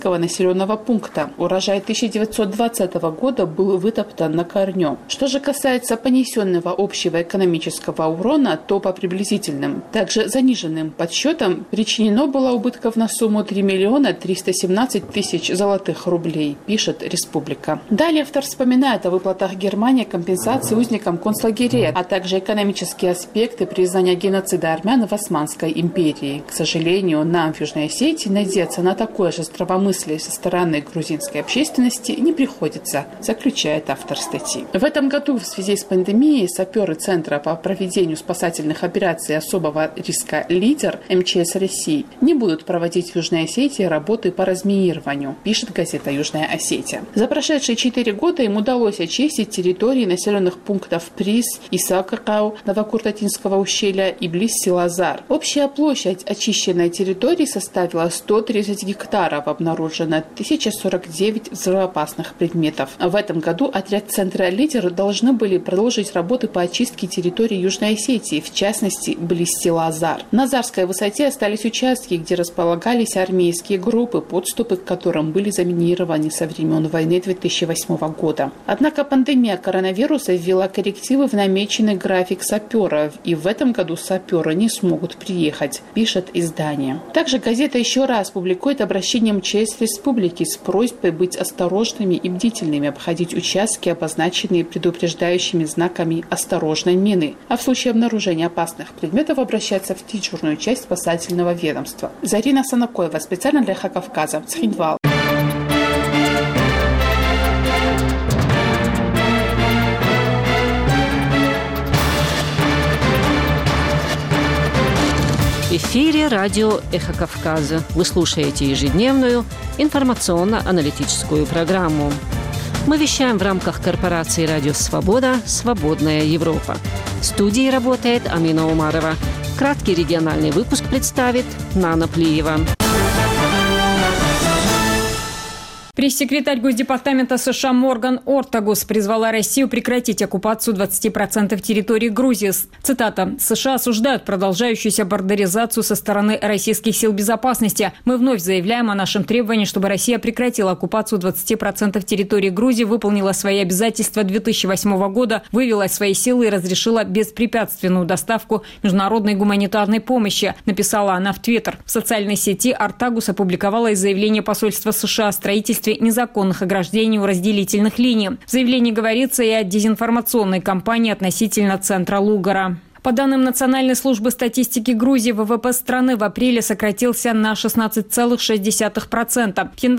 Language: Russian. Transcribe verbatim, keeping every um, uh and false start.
населенного пункта. Урожай тысяча девятьсот двадцатого года был вытоптан на корню. Что же касается понесенного общего экономического урона, то по приблизительным, также заниженным подсчетам, причинено было убытков на сумму три миллиона триста семнадцать тысяч золотых рублей, пишет «Республика». Далее автор вспоминает о выплатах Германии компенсации узникам концлагерей, а также экономические аспекты признания геноцида армян в Османской империи. К сожалению, нам в Южной Осетии надеяться на такое же здравомыслие со стороны грузинской общественности не приходится, заключает автор статьи. В этом году в связи с пандемией саперы Центра по проведению спасательных операций особого риска «Лидер» эм че эс России не будут проводить в Южной Осетии работы по разминированию, пишет газета «Южная Осетия». За прошедшие четыре года им удалось очистить территории населенных пунктов Приз, Исакакау, Новокуртатинского ущелья и близ села Зар. Общая площадь очищенной территории составила сто тридцать гектаров, обнаружено тысяча сорок девять взрывоопасных предметов. В этом году отряд Центра «Лидер» должны были продолжить работы по очистке территории Южной Осетии, в частности, близ села Зар. На Зарской высоте остались участки, где располагались армейские группы, подступы к которым были заминированы со времен войны две тысячи восьмого года. Однако пандемия коронавируса ввела коррективы в намеченный график саперов, и в этом году саперы не смогут приехать, пишет издание. Также газета еще раз публикует обращение эм че эс Республики с просьбой быть осторожными и бдительными, обходить участки, обозначенные предупреждающими знаками осторожной мины, а в случае обнаружения опасных предметов обращаться в дежурную часть спасательного ведомства. Зарина Санакоева, специально для Хакавказа, Цхинвал. В эфире радио «Эхо Кавказа». Вы слушаете ежедневную информационно-аналитическую программу. Мы вещаем в рамках корпорации «Радио Свобода. Свободная Европа». В студии работает Амина Умарова. Краткий региональный выпуск представит Нана Плиева. Пресс-секретарь Госдепартамента США Морган Ортагус призвала Россию прекратить оккупацию двадцати процентов территории Грузии. Цитата. «США осуждают продолжающуюся бордеризацию со стороны российских сил безопасности. Мы вновь заявляем о нашем требовании, чтобы Россия прекратила оккупацию двадцати процентов территории Грузии, выполнила свои обязательства две тысячи восьмого года, вывела свои силы и разрешила беспрепятственную доставку международной гуманитарной помощи», написала она в Твиттер. В социальной сети Ортагус опубликовала заявление посольства США о строительстве незаконных ограждений у разделительных линий. В заявлении говорится и о дезинформационной кампании относительно центра Лугара. По данным Национальной службы статистики Грузии, вэ вэ пэ страны в апреле сократился на шестнадцать целых шесть десятых процента.